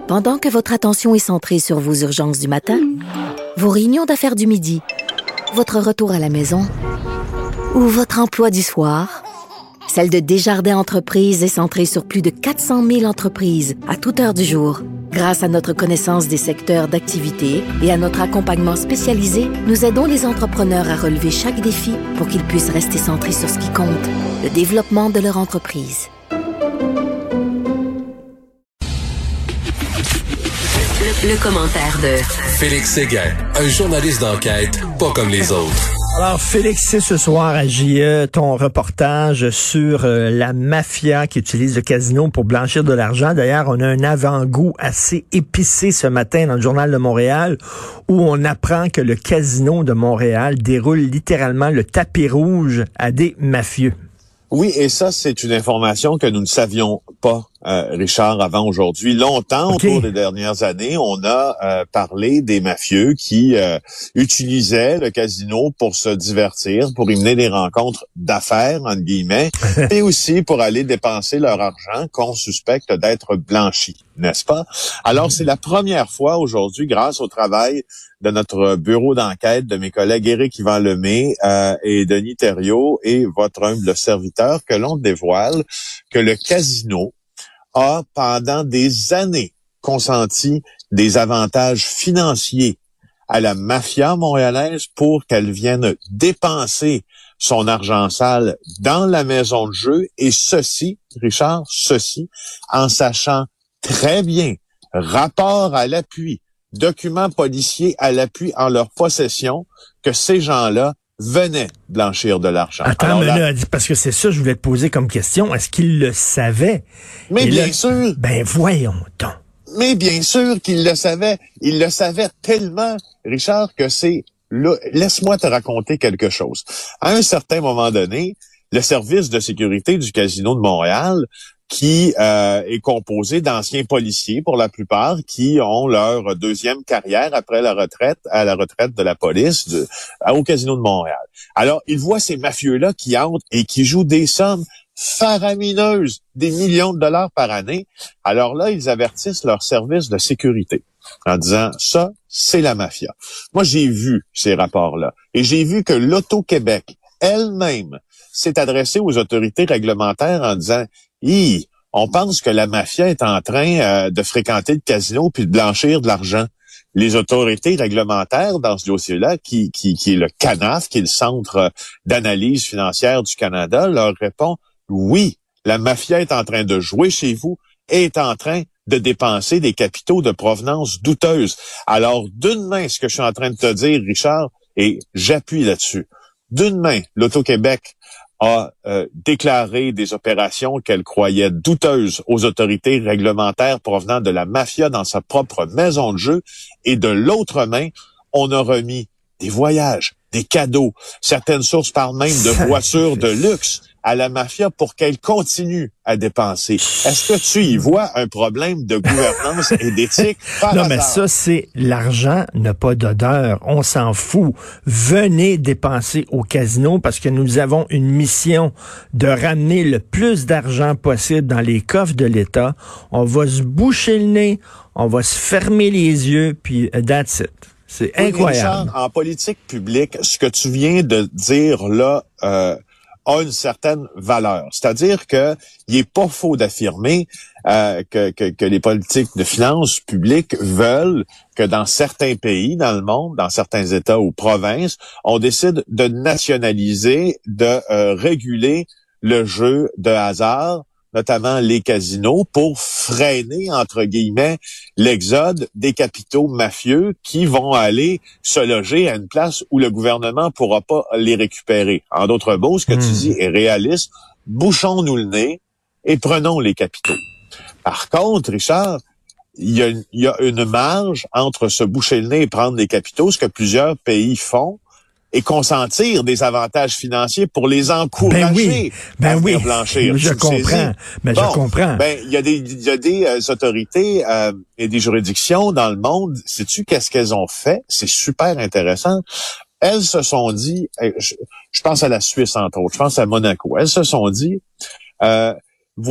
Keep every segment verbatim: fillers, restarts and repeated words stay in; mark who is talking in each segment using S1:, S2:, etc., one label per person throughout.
S1: Pendant que votre attention est centrée sur vos urgences du matin, vos réunions d'affaires du midi, votre retour à la maison ou votre emploi du soir, celle de Desjardins Entreprises est centrée sur plus de quatre cent mille entreprises à toute heure du jour. Grâce à notre connaissance des secteurs d'activité et à notre accompagnement spécialisé, nous aidons les entrepreneurs à relever chaque défi pour qu'ils puissent rester centrés sur ce qui compte, le développement de leur entreprise.
S2: Le, le commentaire de
S3: Félix Séguin, un journaliste d'enquête pas comme les autres.
S4: Alors, Félix, c'est ce soir à J E, ton reportage sur euh, la mafia qui utilise le casino pour blanchir de l'argent. D'ailleurs, on a un avant-goût assez épicé ce matin dans le Journal de Montréal où on apprend que le casino de Montréal déroule littéralement le tapis rouge à des mafieux.
S5: Oui, et ça, c'est une information que nous ne savions pas, euh, Richard, avant aujourd'hui. Longtemps, okay. Au cours des dernières années, on a euh, parlé des mafieux qui euh, utilisaient le casino pour se divertir, pour y mener des rencontres d'affaires, entre guillemets, et aussi pour aller dépenser leur argent qu'on suspecte d'être blanchi, n'est-ce pas? Alors, c'est la première fois aujourd'hui, grâce au travail de notre bureau d'enquête, de mes collègues Éric Yvan Lemay euh, et Denis Thériault et votre humble serviteur, que l'on dévoile que le casino a, pendant des années, consenti des avantages financiers à la mafia montréalaise pour qu'elle vienne dépenser son argent sale dans la maison de jeu, et ceci, Richard, ceci, en sachant très bien, rapport à l'appui, documents policiers à l'appui en leur possession, que ces gens-là venaient blanchir de l'argent.
S4: Attends, mais là, parce que c'est ça que je voulais te poser comme question. Est-ce qu'ils le savaient?
S5: Mais
S4: Et
S5: bien
S4: là,
S5: sûr.
S4: Ben voyons donc.
S5: Mais bien sûr qu'ils le savaient. Ils le savaient tellement, Richard, que c'est... Là, laisse-moi te raconter quelque chose. À un certain moment donné, le service de sécurité du Casino de Montréal, qui euh, est composé d'anciens policiers pour la plupart, qui ont leur deuxième carrière après la retraite, à la retraite de la police de, au Casino de Montréal. Alors, ils voient ces mafieux-là qui entrent et qui jouent des sommes faramineuses, des millions de dollars par année. Alors là, ils avertissent leur service de sécurité en disant, ça, c'est la mafia. Moi, j'ai vu ces rapports-là et j'ai vu que l'Auto-Québec elle-même s'est adressée aux autorités réglementaires en disant, Hi, on pense que la mafia est en train euh, de fréquenter le casino puis de blanchir de l'argent. Les autorités réglementaires dans ce dossier-là, qui, qui, qui est le C A N A F, qui est le Centre d'analyse financière du Canada, leur répond, oui, la mafia est en train de jouer chez vous et est en train de dépenser des capitaux de provenance douteuse. Alors, d'une main, ce que je suis en train de te dire, Richard, et j'appuie là-dessus, d'une main, l'Auto-Québec a euh, déclaré des opérations qu'elle croyait douteuses aux autorités réglementaires provenant de la mafia dans sa propre maison de jeu, et de l'autre main, on a remis des voyages, des cadeaux. Certaines sources parlent même de voitures de luxe à la mafia pour qu'elle continue à dépenser. Est-ce que tu y vois un problème de gouvernance et d'éthique par
S4: Non,
S5: hasard?
S4: mais ça, c'est l'argent n'a pas d'odeur. On s'en fout. Venez dépenser au casino parce que nous avons une mission de ramener le plus d'argent possible dans les coffres de l'État. On va se boucher le nez, on va se fermer les yeux, puis that's it. C'est
S5: Oui,
S4: incroyable.
S5: Richard, en politique publique, ce que tu viens de dire là euh, a une certaine valeur. C'est-à-dire que il est pas faux d'affirmer euh, que, que, que les politiques de finances publiques veulent que dans certains pays dans le monde, dans certains États ou provinces, on décide de nationaliser, de euh, réguler le jeu de hasard, notamment les casinos, pour freiner, entre guillemets, l'exode des capitaux mafieux qui vont aller se loger à une place où le gouvernement pourra pas les récupérer. En d'autres mots, ce que mmh. tu dis est réaliste. Bouchons-nous le nez et prenons les capitaux. Par contre, Richard, il y a, il y a une marge entre se boucher le nez et prendre les capitaux, ce que plusieurs pays font, et consentir des avantages financiers pour les encourager
S4: ben oui, ben
S5: à venir
S4: oui,
S5: blanchir.
S4: Je comprends, mais bon, je comprends.
S5: Ben, il y a des, il y a des euh, autorités euh, et des juridictions dans le monde. Sais-tu qu'est-ce qu'elles ont fait? C'est super intéressant. Elles se sont dit, je, je pense à la Suisse entre autres, je pense à Monaco. Elles se sont dit, euh, voilà,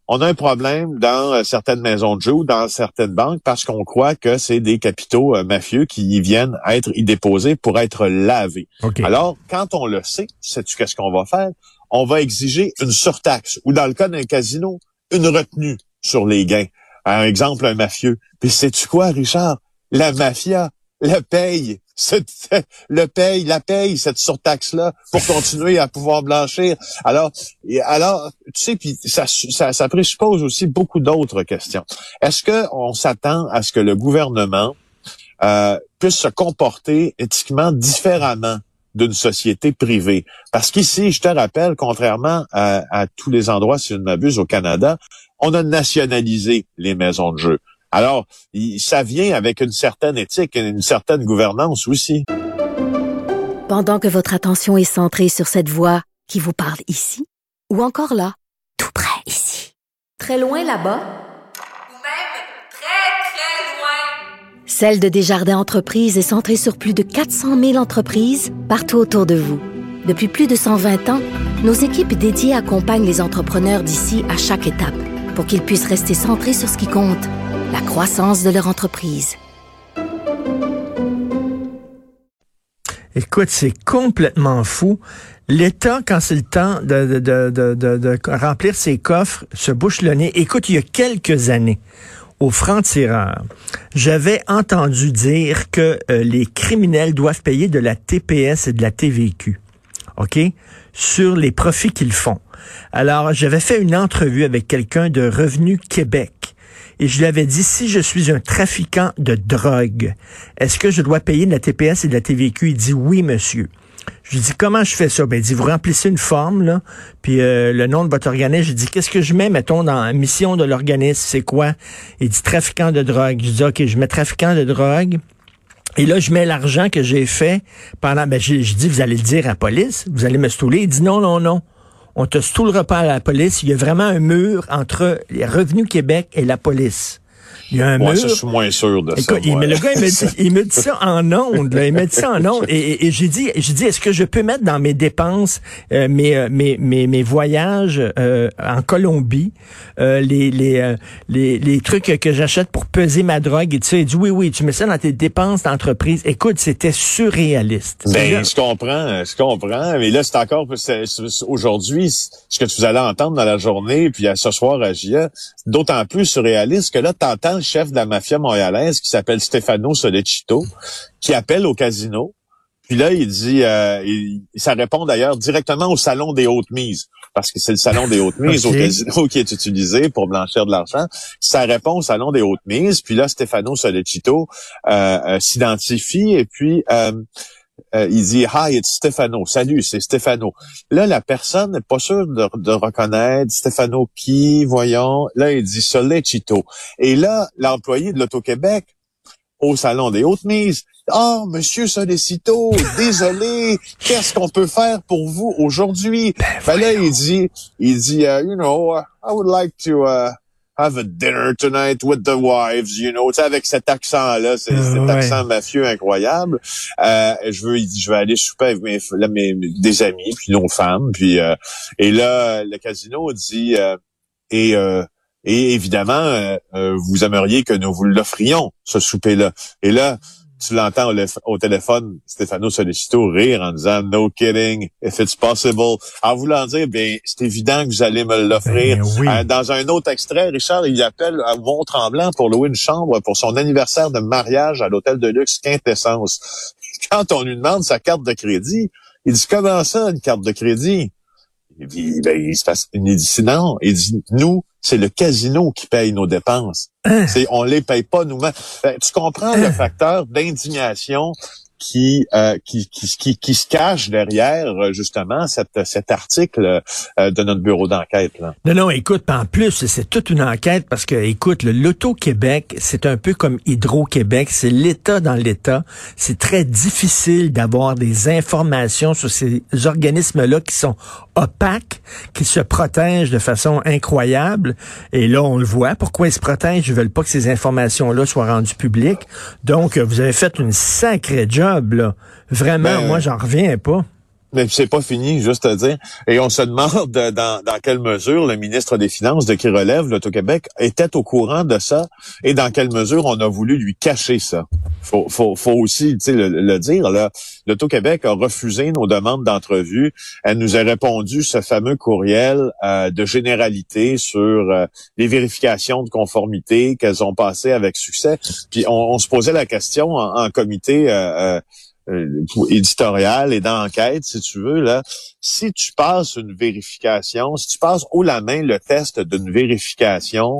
S5: on a un problème dans euh, certaines maisons de jeu ou dans certaines banques parce qu'on croit que c'est des capitaux euh, mafieux qui y viennent être y déposés pour être lavés. Okay. Alors, quand on le sait, sais-tu qu'est-ce qu'on va faire? On va exiger une surtaxe ou, dans le cas d'un casino, une retenue sur les gains. Un exemple, un mafieux. Puis sais-tu quoi, Richard? La mafia le paye. Cette, le paye, la paye, cette surtaxe-là, pour continuer à pouvoir blanchir. Alors, et alors, tu sais, puis ça, ça, ça présuppose aussi beaucoup d'autres questions. Est-ce que on s'attend à ce que le gouvernement euh, puisse se comporter éthiquement différemment d'une société privée? Parce qu'ici, je te rappelle, contrairement à, à tous les endroits, si je ne m'abuse, au Canada, on a nationalisé les maisons de jeu. Alors, ça vient avec une certaine éthique et une certaine gouvernance aussi.
S1: Pendant que votre attention est centrée sur cette voix qui vous parle ici, ou encore là, tout près ici, très loin là-bas,
S2: ou même très, très loin,
S1: celle de Desjardins Entreprises est centrée sur plus de quatre cent mille entreprises partout autour de vous. Depuis plus de cent vingt ans, nos équipes dédiées accompagnent les entrepreneurs d'ici à chaque étape pour qu'ils puissent rester centrés sur ce qui compte, la croissance de leur entreprise.
S4: Écoute, c'est complètement fou. L'État, quand c'est le temps de, de, de, de, de remplir ses coffres, se bouche le nez. Écoute, il y a quelques années, au franc-tireur, j'avais entendu dire que euh, les criminels doivent payer de la T P S et de la T V Q, OK, sur les profits qu'ils font. Alors, j'avais fait une entrevue avec quelqu'un de Revenu Québec. Et je lui avais dit, si je suis un trafiquant de drogue, est-ce que je dois payer de la T P S et de la T V Q? Il dit, oui, monsieur. Je lui dis, comment je fais ça? Ben, il dit, vous remplissez une forme, là, puis euh, le nom de votre organisme. Je dis, qu'est-ce que je mets, mettons, dans la mission de l'organisme? C'est quoi? Il dit, trafiquant de drogue. Je dis, OK, je mets trafiquant de drogue. Et là, je mets l'argent que j'ai fait pendant... Ben, je, je dis, vous allez le dire à la police? Vous allez me stouler? Il dit, non, non, non. On te stoulera pas à la police. Il y a vraiment un mur entre les Revenu Québec et la police. Il y a un
S5: ouais,
S4: mur.
S5: Ça, je suis moins sûr de
S4: Écoute,
S5: ça.
S4: Il, mais le gars, il me, dit, il me dit ça en ondes. Là, il me dit ça en ondes. Et, et, et j'ai dit, j'ai dit, est-ce que je peux mettre dans mes dépenses euh, mes, mes, mes, mes voyages euh, en Colombie, euh, les, les, euh, les, les trucs que j'achète pour peser ma drogue et tout ça. Il dit, oui, oui, tu mets ça dans tes dépenses d'entreprise. Écoute, c'était surréaliste.
S5: Ben,
S4: là,
S5: je comprends, je comprends. Mais là, c'est encore, c'est, c'est, aujourd'hui, ce que tu allais entendre dans la journée, puis à ce soir à J A, d'autant plus surréaliste que là, t'entends le chef de la mafia montréalaise qui s'appelle Stefano Solecito, qui appelle au casino. Puis là, il dit, euh, il, ça répond d'ailleurs directement au salon des hautes mises, parce que c'est le salon des hautes mises okay. au casino qui est utilisé pour blanchir de l'argent. Ça répond au salon des hautes mises. Puis là, Stefano Solecito euh, euh, s'identifie et puis euh, euh, il dit « Hi, it's Stefano. Salut, c'est Stefano. » Là, la personne n'est pas sûre de, de reconnaître Stefano qui, voyons. Là, il dit « Solecito. » Et là, l'employé de l'Auto-Québec, au salon des hautes mises, « Oh, monsieur Solecito, désolé, qu'est-ce qu'on peut faire pour vous aujourd'hui? » Ben là, il dit, il dit uh, « You know, uh, I would like to... Uh, have a dinner tonight with the wives, you know, tu sais, avec cet accent-là, c'est, euh, cet ouais. accent mafieux incroyable. Euh, je veux, je vais aller souper avec mes, là, mes, des amis, puis nos femmes, puis euh, et là, le casino dit euh, et euh, et évidemment, euh, euh, vous aimeriez que nous vous l'offrions, ce souper-là. Et là, tu l'entends au, au téléphone, Stefano Solecito rire en disant « No kidding, if it's possible ». En voulant dire, bien, c'est évident que vous allez me l'offrir. Ben oui. euh, dans un autre extrait, Richard, il appelle à Mont-Tremblant pour louer une chambre pour son anniversaire de mariage à l'hôtel de luxe Quintessence. Quand on lui demande sa carte de crédit, il dit « Comment ça, une carte de crédit ?» Il dit, ben, il se passe, il dit non. Il dit, nous, c'est le casino qui paye nos dépenses. Hein? C'est, on les paye pas nous-mêmes. Tu comprends hein? le facteur d'indignation qui, euh, qui, qui, qui, qui se cache derrière, justement, cette, cet article euh, de notre bureau d'enquête, là.
S4: Non, non, écoute, en plus, c'est toute une enquête parce que, écoute, le l'Auto-Québec, c'est un peu comme Hydro-Québec, c'est l'État dans l'État. C'est très difficile d'avoir des informations sur ces organismes-là qui sont opaques, qui se protègent de façon incroyable. Et là, on le voit. Pourquoi ils se protègent? Ils veulent pas que ces informations-là soient rendues publiques. Donc, vous avez fait une sacrée job, là. Vraiment, ben, moi, j'en reviens pas.
S5: Mais c'est pas fini, juste à dire. Et on se demande dans, dans quelle mesure le ministre des Finances de qui relève l'Auto-Québec était au courant de ça et dans quelle mesure on a voulu lui cacher ça. Faut, faut, faut aussi le, le dire, là. L'Auto-Québec a refusé nos demandes d'entrevue. Elle nous a répondu ce fameux courriel euh, de généralité sur euh, les vérifications de conformité qu'elles ont passées avec succès. Puis on, on se posait la question en, en comité euh, euh, éditorial et d'enquête, si tu veux, là. Si tu passes une vérification, si tu passes haut la main le test d'une vérification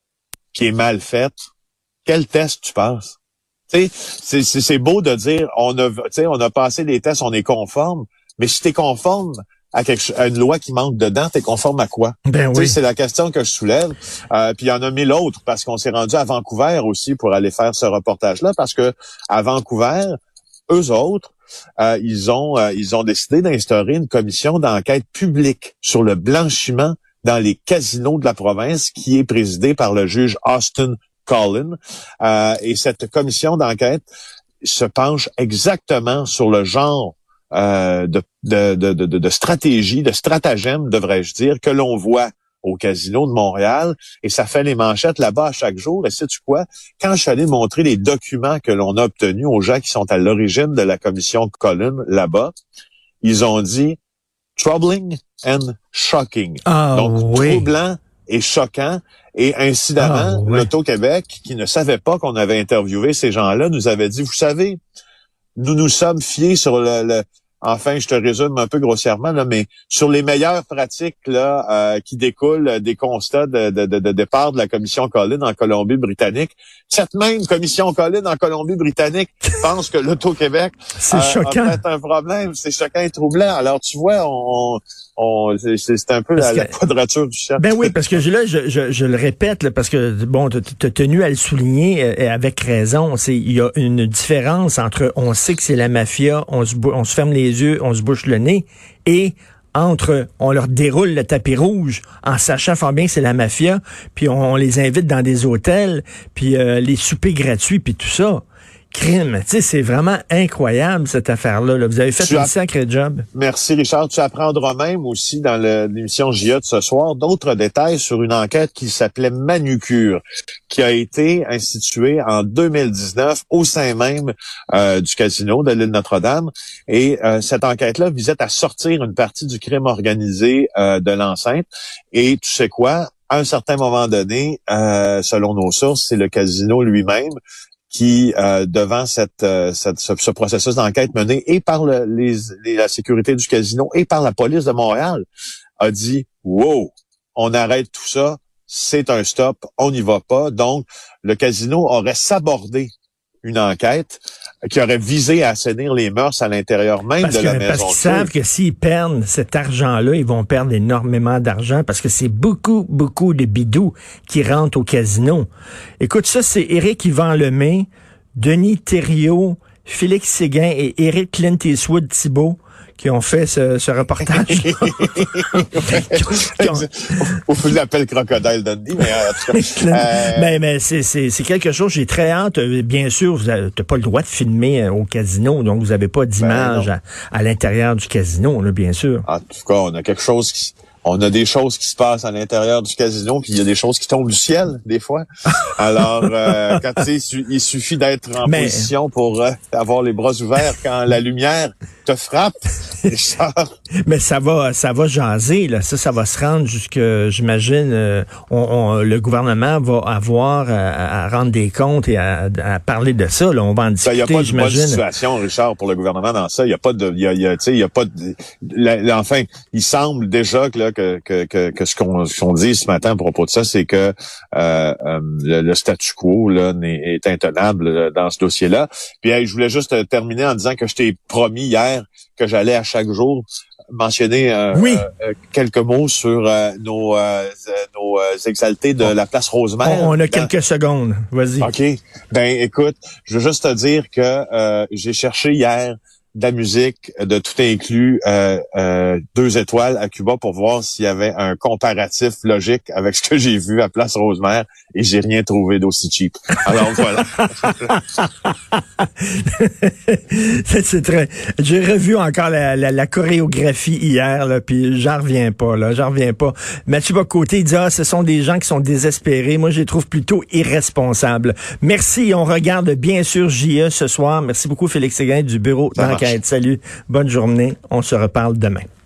S5: qui est mal faite, quel test tu passes? Tu sais, c'est, c'est, c'est beau de dire, on a, tu sais, on a passé les tests, on est conforme, mais si t'es conforme à, quelque, à une loi qui manque dedans, t'es conforme à quoi?
S4: Ben oui.
S5: Tu sais, c'est la question que je soulève. Euh, puis il y en a mille autres, parce qu'on s'est rendu à Vancouver aussi pour aller faire ce reportage-là, parce que à Vancouver, eux autres, euh, ils ont, euh, ils ont décidé d'instaurer une commission d'enquête publique sur le blanchiment dans les casinos de la province, qui est présidée par le juge Austin Collin. Euh, et cette commission d'enquête se penche exactement sur le genre euh, de, de, de, de, de stratégie, de stratagème, devrais-je dire, que l'on voit au casino de Montréal. Et ça fait les manchettes là-bas à chaque jour. Et sais-tu quoi? Quand je suis allé montrer les documents que l'on a obtenus aux gens qui sont à l'origine de la commission Collin là-bas, ils ont dit « troubling and shocking
S4: Ah, ».
S5: Donc,
S4: oui.
S5: troublant et choquant. Et incidemment,
S4: Ah, ouais.
S5: l'Auto-Québec, qui ne savait pas qu'on avait interviewé ces gens-là, nous avait dit, vous savez, nous nous sommes fiés sur le, le enfin, je te résume un peu grossièrement, là, mais sur les meilleures pratiques là euh, qui découlent des constats de, de, de, de départ de la commission Collin en Colombie-Britannique. Cette même commission Collin en Colombie-Britannique pense que l'Auto-Québec
S4: C'est
S5: euh,
S4: choquant.
S5: a peut-être un problème. C'est choquant et troublant. Alors, tu vois, on, on c'est, c'est un peu la,
S4: Parce
S5: la
S4: que-
S5: quadrature du cercle.
S4: Ben oui, parce que je, là, je, je, je le répète, là, parce que bon, tu as tenu à le souligner euh, avec raison. C'est il y a une différence entre on sait que c'est la mafia, on se bou- on se ferme les yeux, on se bouche le nez, et entre on leur déroule le tapis rouge en sachant fort bien que c'est la mafia, puis on, on les invite dans des hôtels, puis euh, les soupers gratuits, puis tout ça. Crime, tu sais, c'est vraiment incroyable cette affaire-là. Là. Vous avez fait
S5: Tu
S4: un
S5: as-
S4: sacré job.
S5: Merci Richard. Tu apprendras même aussi dans le- l'émission J A de ce soir d'autres détails sur une enquête qui s'appelait Manucure, qui a été instituée en deux mille dix-neuf au sein même euh, du casino de l'île Notre-Dame. Et euh, cette enquête-là visait à sortir une partie du crime organisé euh, de l'enceinte. Et tu sais quoi? À un certain moment donné, euh, selon nos sources, c'est le casino lui-même qui, euh, devant cette, euh, cette ce, ce processus d'enquête mené et par le, les, les- la sécurité du casino et par la police de Montréal, a dit « Wow, on arrête tout ça, c'est un stop, on n'y va pas ». Donc, le casino aurait sabordé une enquête qui aurait visé à assainir les mœurs à l'intérieur même
S4: Parce
S5: de la
S4: que,
S5: maison.
S4: parce qu'ils
S5: de
S4: savent
S5: jeu.
S4: que s'ils perdent cet argent-là, ils vont perdre énormément d'argent parce que c'est beaucoup, beaucoup de bidous qui rentrent au casino. Écoute, ça, c'est Éric Yvan Lemay, Denis Thériaut, Félix Séguin et Éric Clint Eastwood Thibault qui ont fait ce, ce reportage.
S5: Au fil de l'appel Crocodile Dundee, mais euh, en tout cas, euh,
S4: mais mais c'est, c'est, c'est quelque chose, j'ai très hâte. Euh, Bien sûr, vous n'avez pas le droit de filmer euh, au casino, donc vous n'avez pas d'image
S5: Ben
S4: à, à l'intérieur du casino, là, bien sûr.
S5: en tout cas, on a quelque chose qui, on a des choses qui se passent à l'intérieur du casino, puis il y a des choses qui tombent du ciel, des fois. Alors, euh, quand tu sais, il su- il suffit d'être en
S4: Mais-
S5: position pour euh, avoir les bras ouverts quand la lumière te frappe, Richard.
S4: Mais ça va, ça va jaser, là. Ça, ça va se rendre jusque, j'imagine, euh, on, on- le gouvernement va avoir à, à rendre des comptes et à, à parler de ça. Là. On va en
S5: Il
S4: discuter,
S5: n'y a pas de bonne
S4: j'imagine.
S5: situation, Richard, pour le gouvernement dans ça. Il y a pas de, il y a, il y a, tu sais, il y a pas de, la- enfin, il semble déjà que là que que que, que ce qu'on ce qu'on dit ce matin à propos de ça, c'est que euh, euh, le, le statu quo là n'est, est intenable là, dans ce dossier-là. Puis hey, je voulais juste euh, terminer en disant que je t'ai promis hier que j'allais à chaque jour mentionner euh,
S4: Oui.
S5: euh, quelques mots sur euh, nos euh, nos euh, exaltés de la place Rosemère.
S4: On, on a
S5: Dans-
S4: quelques secondes. Vas-y.
S5: OK. Ben écoute, je veux juste te dire que euh, j'ai cherché hier de la musique, de tout inclus, euh, euh, deux étoiles à Cuba pour voir s'il y avait un comparatif logique avec ce que j'ai vu à Place Rosemère et j'ai rien trouvé d'aussi cheap. Alors voilà.
S4: C'est très. J'ai revu encore la, la, la chorégraphie hier, là, puis j'en reviens pas, là, j'en reviens pas. Mathieu Bock-Côté, il dit ah, ce sont des gens qui sont désespérés. Moi, je les trouve plutôt irresponsables. Merci. On regarde bien sûr J E ce soir. Merci beaucoup, Félix Séguin du bureau d'enquête. Salut. Bonne journée. On se reparle demain.